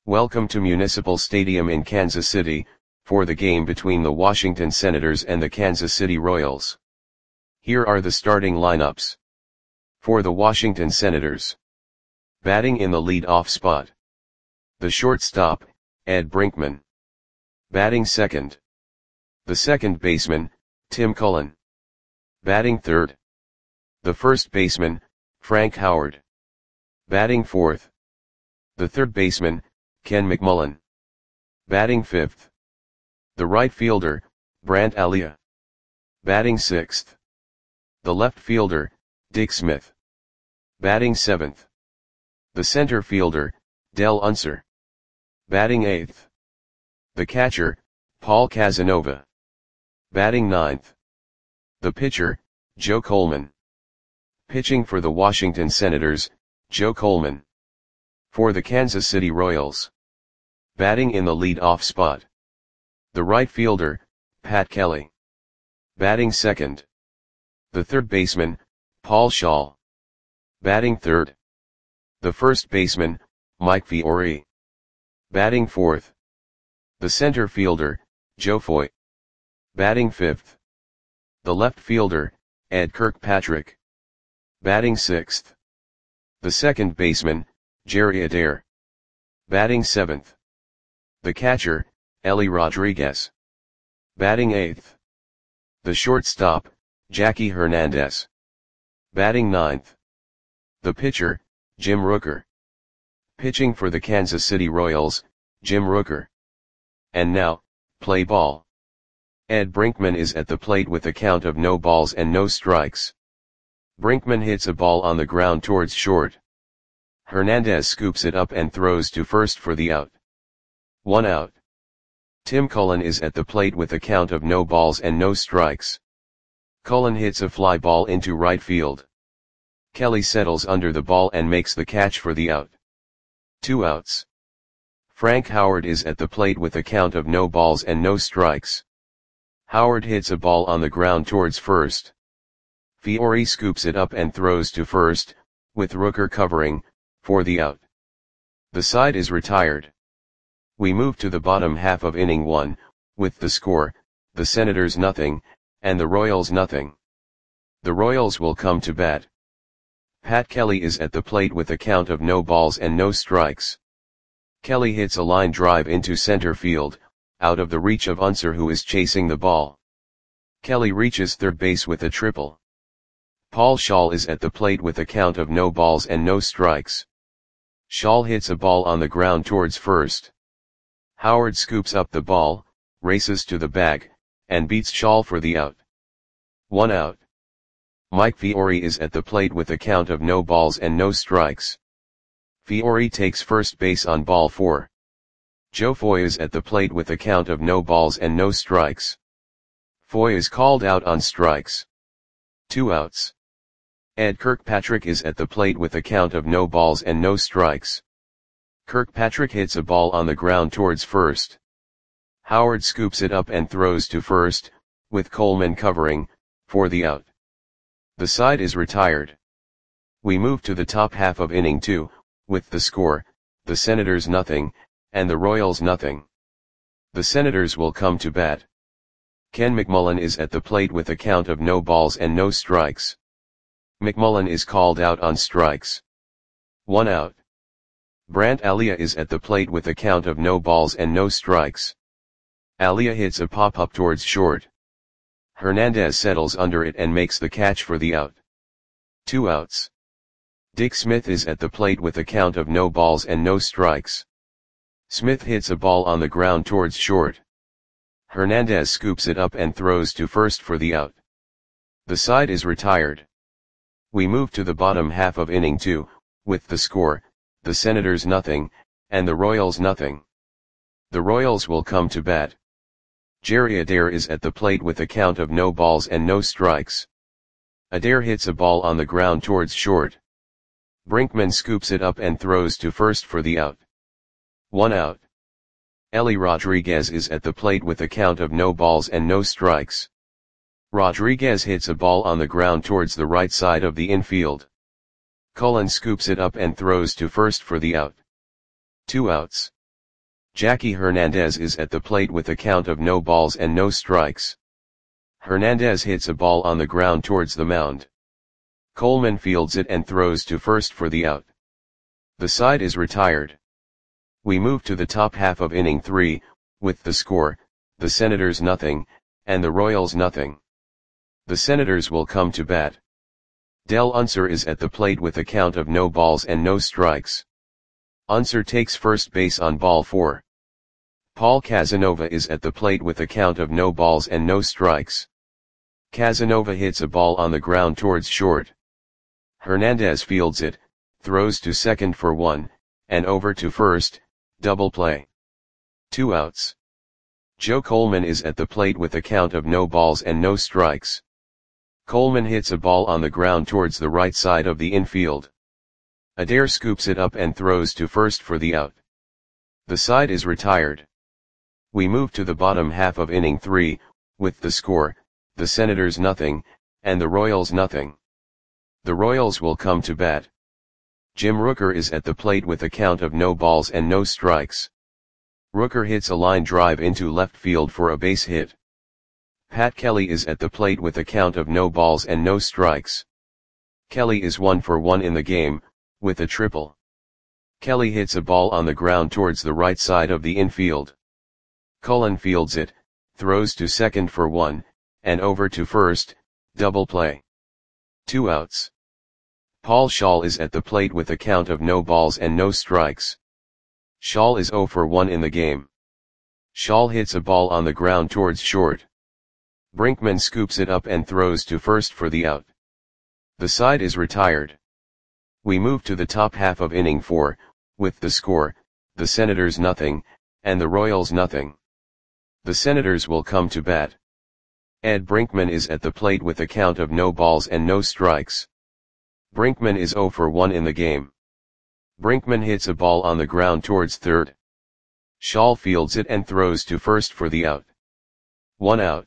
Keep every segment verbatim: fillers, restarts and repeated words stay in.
Welcome to Municipal Stadium in Kansas City, for the game between the Washington Senators and the Kansas City Royals. Here are the starting lineups. For the Washington Senators. Batting in the lead-off spot. The shortstop, Ed Brinkman. Batting second. The second baseman, Tim Cullen. Batting third. The first baseman, Frank Howard. Batting fourth. The third baseman, Ken McMullen. Batting fifth. The right fielder, Brant Alia. Batting sixth. The left fielder, Dick Smith. Batting seventh. The center fielder, Del Unser. Batting eighth. The catcher, Paul Casanova. Batting ninth. The pitcher, Joe Coleman. Pitching for the Washington Senators, Joe Coleman. For the Kansas City Royals. Batting in the lead-off spot. The right fielder, Pat Kelly. Batting second. The third baseman, Paul Schaal. Batting third. The first baseman, Mike Fiore. Batting fourth. The center fielder, Joe Foy. Batting fifth. The left fielder, Ed Kirkpatrick. Batting sixth. The second baseman, Jerry Adair. Batting seventh. The catcher, Ellie Rodriguez. Batting eighth. The shortstop, Jackie Hernandez. Batting ninth. The pitcher, Jim Rooker. Pitching for the Kansas City Royals, Jim Rooker. And now, play ball. Ed Brinkman is at the plate with a count of no balls and no strikes. Brinkman hits a ball on the ground towards short. Hernandez scoops it up and throws to first for the out. One out. Tim Cullen is at the plate with a count of no balls and no strikes. Cullen hits a fly ball into right field. Kelly settles under the ball and makes the catch for the out. Two outs. Frank Howard is at the plate with a count of no balls and no strikes. Howard hits a ball on the ground towards first. Fiore scoops it up and throws to first, with Rooker covering, for the out. The side is retired. We move to the bottom half of inning one, with the score, the Senators nothing, and the Royals nothing. The Royals will come to bat. Pat Kelly is at the plate with a count of no balls and no strikes. Kelly hits a line drive into center field, out of the reach of Unser who is chasing the ball. Kelly reaches third base with a triple. Paul Schaal is at the plate with a count of no balls and no strikes. Schaal hits a ball on the ground towards first. Howard scoops up the ball, races to the bag, and beats Schaal for the out. One out. Mike Fiore is at the plate with a count of no balls and no strikes. Fiore takes first base on ball four. Joe Foy is at the plate with a count of no balls and no strikes. Foy is called out on strikes. Two outs. Ed Kirkpatrick is at the plate with a count of no balls and no strikes. Kirkpatrick hits a ball on the ground towards first. Howard scoops it up and throws to first, with Coleman covering, for the out. The side is retired. We move to the top half of inning two, with the score, the Senators nothing, and the Royals nothing. The Senators will come to bat. Ken McMullen is at the plate with a count of no balls and no strikes. McMullen is called out on strikes. One out. Brant Alia is at the plate with a count of no balls and no strikes. Alia hits a pop-up towards short. Hernandez settles under it and makes the catch for the out. Two outs. Dick Smith is at the plate with a count of no balls and no strikes. Smith hits a ball on the ground towards short. Hernandez scoops it up and throws to first for the out. The side is retired. We move to the bottom half of inning two, with the score, the Senators nothing, and the Royals nothing. The Royals will come to bat. Jerry Adair is at the plate with a count of no balls and no strikes. Adair hits a ball on the ground towards short. Brinkman scoops it up and throws to first for the out. One out. Ellie Rodriguez is at the plate with a count of no balls and no strikes. Rodriguez hits a ball on the ground towards the right side of the infield. Cullen scoops it up and throws to first for the out. Two outs. Jackie Hernandez is at the plate with a count of no balls and no strikes. Hernandez hits a ball on the ground towards the mound. Coleman fields it and throws to first for the out. The side is retired. We move to the top half of inning three, with the score, the Senators nothing, and the Royals nothing. The Senators will come to bat. Del Unser is at the plate with a count of no balls and no strikes. Unser takes first base on ball four. Paul Casanova is at the plate with a count of no balls and no strikes. Casanova hits a ball on the ground towards short. Hernandez fields it, throws to second for one, and over to first, double play. Two outs. Joe Coleman is at the plate with a count of no balls and no strikes. Coleman hits a ball on the ground towards the right side of the infield. Adair scoops it up and throws to first for the out. The side is retired. We move to the bottom half of inning three, with the score, the Senators nothing, and the Royals nothing. The Royals will come to bat. Jim Rooker is at the plate with a count of no balls and no strikes. Rooker hits a line drive into left field for a base hit. Pat Kelly is at the plate with a count of no balls and no strikes. Kelly is one for one in the game, with a triple. Kelly hits a ball on the ground towards the right side of the infield. Cullen fields it, throws to second for one, and over to first, double play. Two outs. Paul Schaal is at the plate with a count of no balls and no strikes. Schaal is zero for one in the game. Schaal hits a ball on the ground towards short. Brinkman scoops it up and throws to first for the out. The side is retired. We move to the top half of inning four, with the score, the Senators nothing, and the Royals nothing. The Senators will come to bat. Ed Brinkman is at the plate with a count of no balls and no strikes. Brinkman is zero for one in the game. Brinkman hits a ball on the ground towards third. Schaal fields it and throws to first for the out. One out.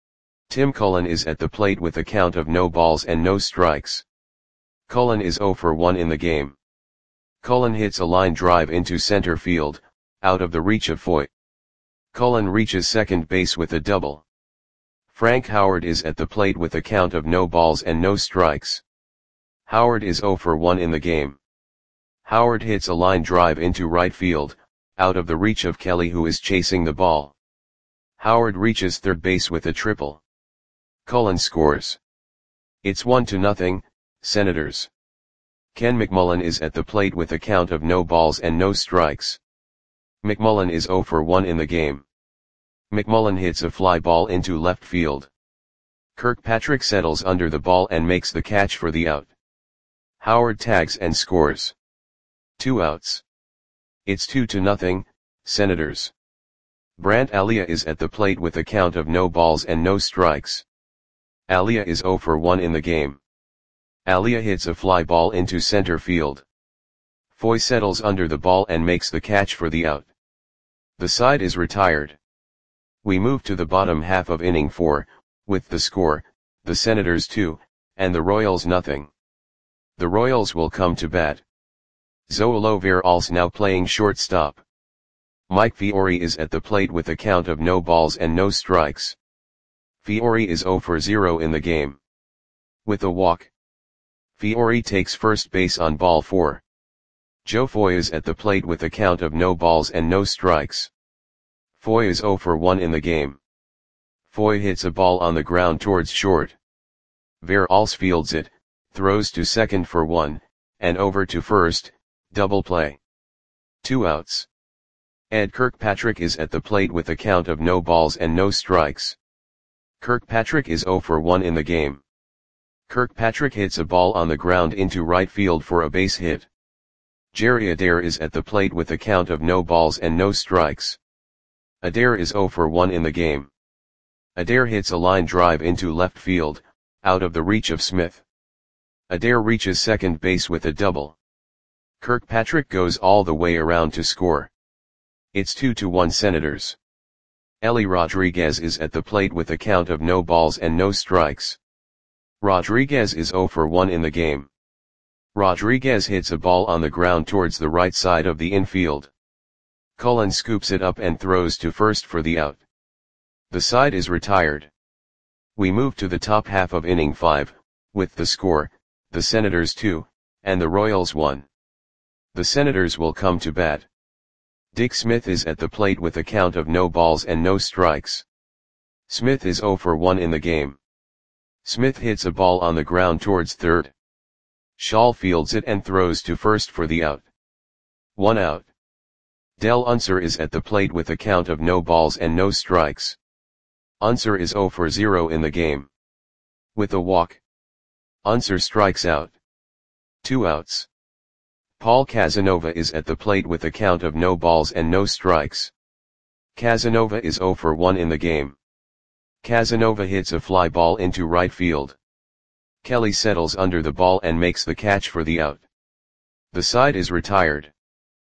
Tim Cullen is at the plate with a count of no balls and no strikes. Cullen is zero for one in the game. Cullen hits a line drive into center field, out of the reach of Foy. Cullen reaches second base with a double. Frank Howard is at the plate with a count of no balls and no strikes. Howard is zero for one in the game. Howard hits a line drive into right field, out of the reach of Kelly who is chasing the ball. Howard reaches third base with a triple. Cullen scores. It's one to nothing, Senators. Ken McMullen is at the plate with a count of no balls and no strikes. McMullen is zero for one in the game. McMullen hits a fly ball into left field. Kirkpatrick settles under the ball and makes the catch for the out. Howard tags and scores. Two outs. It's two to nothing, Senators. Brant Alia is at the plate with a count of no balls and no strikes. Alia is zero for one in the game. Alia hits a fly ball into center field. Foy settles under the ball and makes the catch for the out. The side is retired. We move to the bottom half of inning four, with the score, the Senators two, and the Royals nothing. The Royals will come to bat. Zoilo Veral's now playing shortstop. Mike Fiore is at the plate with a count of no balls and no strikes. Fiore is zero for zero in the game. With a walk. Fiore takes first base on ball four. Joe Foy is at the plate with a count of no balls and no strikes. Foy is zero for one in the game. Foy hits a ball on the ground towards short. Verals fields it, throws to second for one, and over to first, double play. Two outs. Ed Kirkpatrick is at the plate with a count of no balls and no strikes. Kirkpatrick is zero for one in the game. Kirkpatrick hits a ball on the ground into right field for a base hit. Jerry Adair is at the plate with a count of no balls and no strikes. Adair is zero for one in the game. Adair hits a line drive into left field, out of the reach of Smith. Adair reaches second base with a double. Kirkpatrick goes all the way around to score. It's two to one Senators. Ellie Rodriguez is at the plate with a count of no balls and no strikes. Rodriguez is zero for one in the game. Rodriguez hits a ball on the ground towards the right side of the infield. Cullen scoops it up and throws to first for the out. The side is retired. We move to the top half of inning five, with the score, the Senators two, and the Royals one. The Senators will come to bat. Dick Smith is at the plate with a count of no balls and no strikes. Smith is oh for one in the game. Smith hits a ball on the ground towards third. Shaw fields it and throws to first for the out. One out. Del Unser is at the plate with a count of no balls and no strikes. Unser is oh for zero in the game. With a walk, Unser strikes out. Two outs. Paul Casanova is at the plate with a count of no balls and no strikes. Casanova is oh for one in the game. Casanova hits a fly ball into right field. Kelly settles under the ball and makes the catch for the out. The side is retired.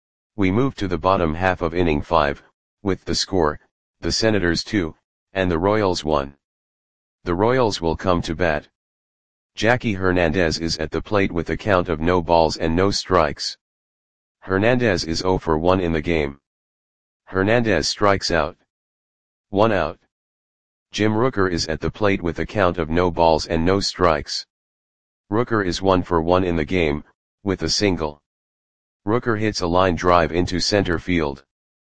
We move to the bottom half of inning five, with the score, the Senators two, and the Royals one. The Royals will come to bat. Jackie Hernandez is at the plate with a count of no balls and no strikes. Hernandez is oh for one in the game. Hernandez strikes out. One out. Jim Rooker is at the plate with a count of no balls and no strikes. Rooker is one for one in the game, with a single. Rooker hits a line drive into center field.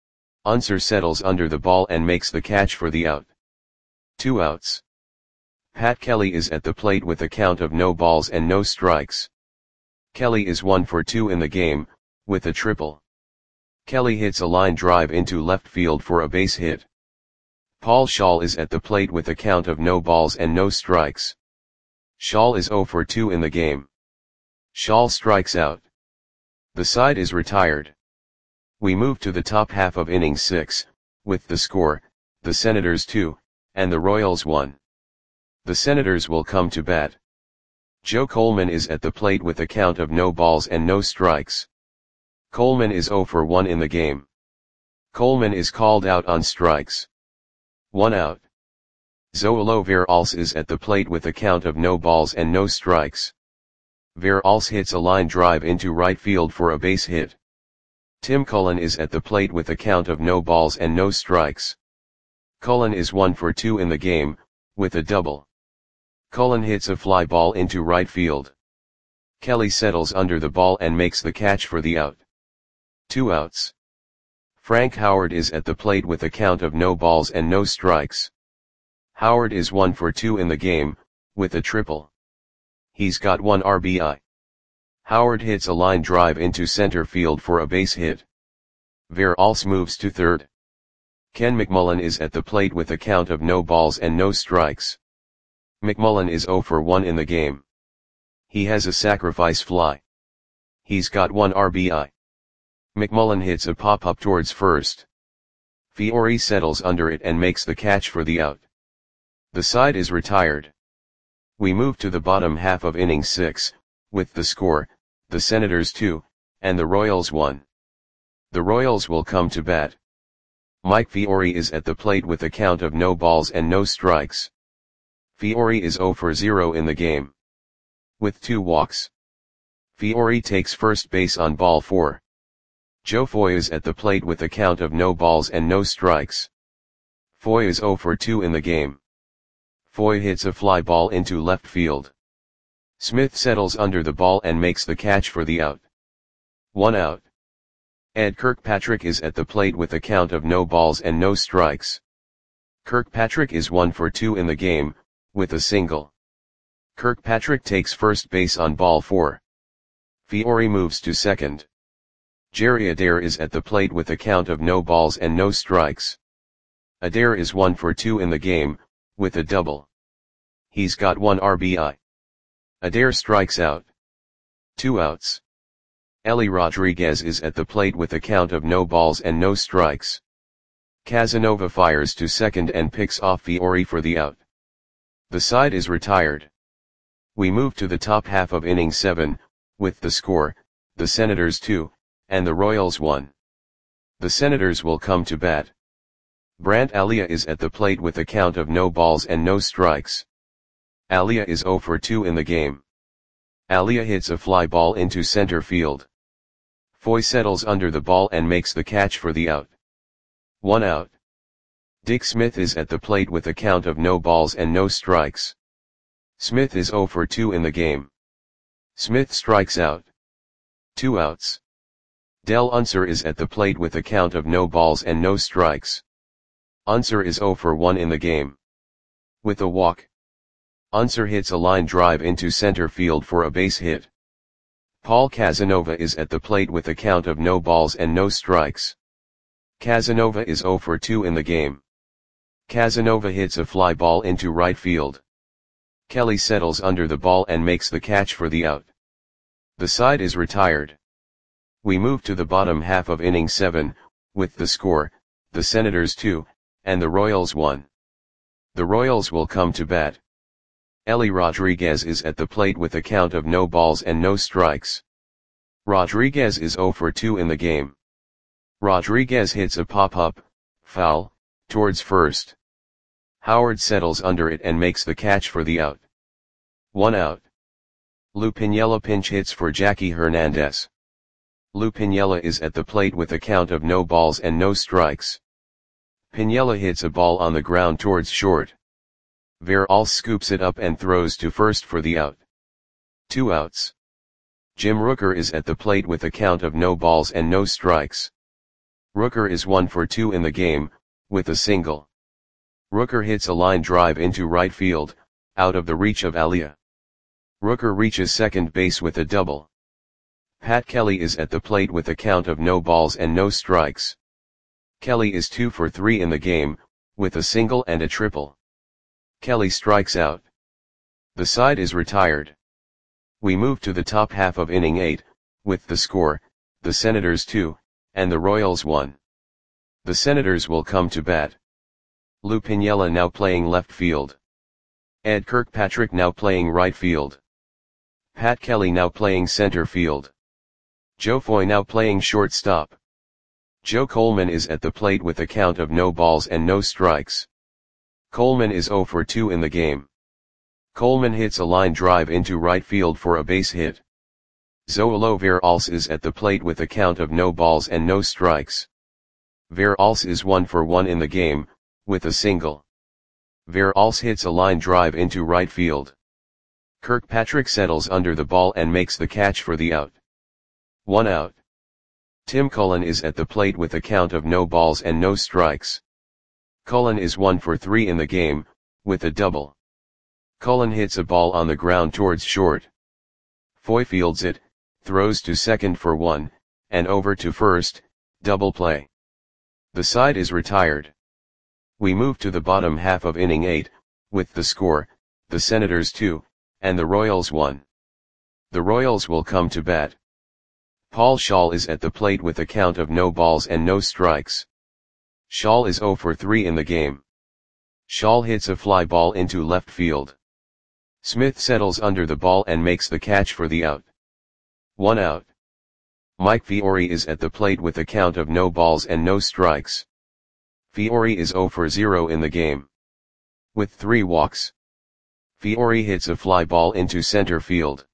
Unser settles under the ball and makes the catch for the out. Two outs. Pat Kelly is at the plate with a count of no balls and no strikes. Kelly is one for two in the game, with a triple. Kelly hits a line drive into left field for a base hit. Paul Schaal is at the plate with a count of no balls and no strikes. Schaal is oh for two in the game. Schaal strikes out. The side is retired. We move to the top half of inning six, with the score, the Senators two, and the Royals one. The Senators will come to bat. Joe Coleman is at the plate with a count of no balls and no strikes. Coleman is oh for one in the game. Coleman is called out on strikes. One out. Zoilo Veralles is at the plate with a count of no balls and no strikes. Veralles hits a line drive into right field for a base hit. Tim Cullen is at the plate with a count of no balls and no strikes. Cullen is one for two in the game, with a double. Cullen hits a fly ball into right field. Kelly settles under the ball and makes the catch for the out. Two outs. Frank Howard is at the plate with a count of no balls and no strikes. Howard is one for two in the game, with a triple. He's got one R B I. Howard hits a line drive into center field for a base hit. Veralles moves to third. Ken McMullen is at the plate with a count of no balls and no strikes. McMullen is oh for one in the game. He has a sacrifice fly. He's got one R B I. McMullen hits a pop-up towards first. Fiore settles under it and makes the catch for the out. The side is retired. We move to the bottom half of inning six, with the score, the Senators two, and the Royals one. The Royals will come to bat. Mike Fiore is at the plate with a count of no balls and no strikes. Fiore is oh for zero in the game. With two walks. Fiore takes first base on ball four. Joe Foy is at the plate with a count of no balls and no strikes. Foy is oh for two in the game. Foy hits a fly ball into left field. Smith settles under the ball and makes the catch for the out. One out. Ed Kirkpatrick is at the plate with a count of no balls and no strikes. Kirkpatrick is one for two in the game, with a single. Kirkpatrick takes first base on ball four. Fiore moves to second. Jerry Adair is at the plate with a count of no balls and no strikes. Adair is one for two in the game, with a double. He's got one R B I. Adair strikes out. Two outs. Ellie Rodriguez is at the plate with a count of no balls and no strikes. Casanova fires to second and picks off Fiore for the out. The side is retired. We move to the top half of inning seven, with the score, the Senators two, and the Royals one. The Senators will come to bat. Brant Alia is at the plate with a count of no balls and no strikes. Alia is oh for two in the game. Alia hits a fly ball into center field. Foy settles under the ball and makes the catch for the out. One out. Dick Smith is at the plate with a count of no balls and no strikes. Smith is zero for two in the game. Smith strikes out. Two outs. Del Unser is at the plate with a count of no balls and no strikes. Unser is zero for one in the game. With a walk. Unser hits a line drive into center field for a base hit. Paul Casanova is at the plate with a count of no balls and no strikes. Casanova is zero for two in the game. Casanova hits a fly ball into right field. Kelly settles under the ball and makes the catch for the out. The side is retired. We move to the bottom half of inning seven, with the score, the Senators two, and the Royals one. The Royals will come to bat. Ellie Rodriguez is at the plate with a count of no balls and no strikes. Rodriguez is zero for two in the game. Rodriguez hits a pop-up, foul, towards first. Howard settles under it and makes the catch for the out. One out. Lou Piniella pinch hits for Jackie Hernandez. Lou Piniella is at the plate with a count of no balls and no strikes. Piniella hits a ball on the ground towards short. Veralles scoops it up and throws to first for the out. Two outs. Jim Rooker is at the plate with a count of no balls and no strikes. Rooker is one for two in the game, with a single. Rooker hits a line drive into right field, out of the reach of Alia. Rooker reaches second base with a double. Pat Kelly is at the plate with a count of no balls and no strikes. Kelly is two for three in the game, with a single and a triple. Kelly strikes out. The side is retired. We move to the top half of inning eight, with the score, the Senators two, and the Royals one. The Senators will come to bat. Lou Piniella now playing left field. Ed Kirkpatrick now playing right field. Pat Kelly now playing center field. Joe Foy now playing shortstop. Joe Coleman is at the plate with a count of no balls and no strikes. Coleman is zero for two in the game. Coleman hits a line drive into right field for a base hit. Zoilo Veralles is at the plate with a count of no balls and no strikes. Veralles is one for one in the game, with a single. Veralles hits a line drive into right field. Kirkpatrick settles under the ball and makes the catch for the out. One out. Tim Cullen is at the plate with a count of no balls and no strikes. Cullen is one for three in the game, with a double. Cullen hits a ball on the ground towards short. Foy fields it, throws to second for one, and over to first, double play. The side is retired. We move to the bottom half of inning eight, with the score, the Senators two, and the Royals one. The Royals will come to bat. Paul Schaal is at the plate with a count of no balls and no strikes. Schaal is zero for three in the game. Schaal hits a fly ball into left field. Smith settles under the ball and makes the catch for the out. One out. Mike Fiore is at the plate with a count of no balls and no strikes. Fiore is zero for zero in the game. With three walks. Fiore hits a fly ball into center field.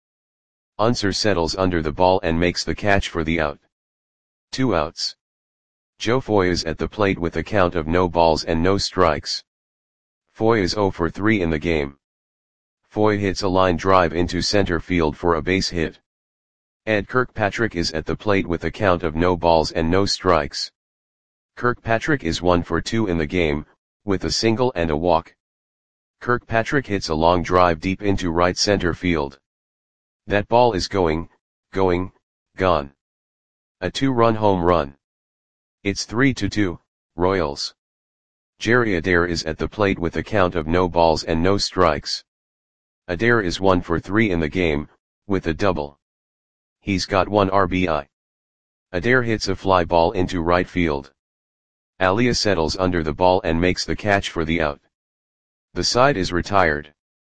Unser settles under the ball and makes the catch for the out. Two outs. Joe Foy is at the plate with a count of no balls and no strikes. Foy is zero for three in the game. Foy hits a line drive into center field for a base hit. Ed Kirkpatrick is at the plate with a count of no balls and no strikes. Kirkpatrick is one for two in the game, with a single and a walk. Kirkpatrick hits a long drive deep into right center field. That ball is going, going, gone. A two-run home run. It's three to two, Royals. Jerry Adair is at the plate with a count of no balls and no strikes. Adair is one for three in the game, with a double. He's got one R B I. Adair hits a fly ball into right field. Alia settles under the ball and makes the catch for the out. The side is retired.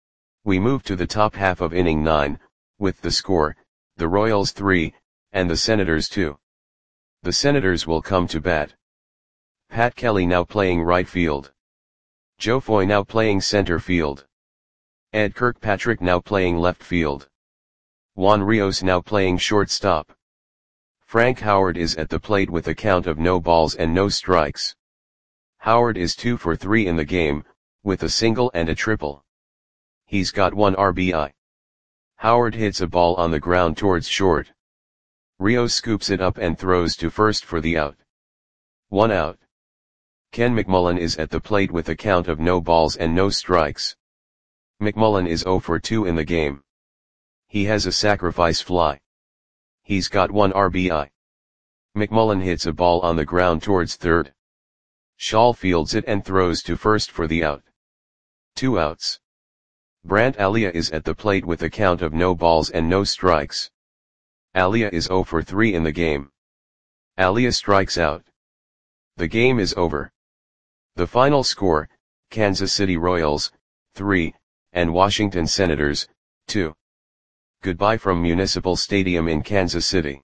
We move to the top half of inning nine, with the score, the Royals three, and the Senators two. The Senators will come to bat. Pat Kelly now playing right field. Joe Foy now playing center field. Ed Kirkpatrick now playing left field. Juan Rios now playing shortstop. Frank Howard is at the plate with a count of no balls and no strikes. Howard is two for three in the game, with a single and a triple. He's got one R B I. Howard hits a ball on the ground towards short. Rio scoops it up and throws to first for the out. One out. Ken McMullen is at the plate with a count of no balls and no strikes. McMullen is zero for two in the game. He has a sacrifice fly. He's got one R B I. McMullen hits a ball on the ground towards third. Shaw fields it and throws to first for the out. Two outs. Brandt Alia is at the plate with a count of no balls and no strikes. Alia is zero for three in the game. Alia strikes out. The game is over. The final score, Kansas City Royals, three, and Washington Senators, two. Goodbye from Municipal Stadium in Kansas City.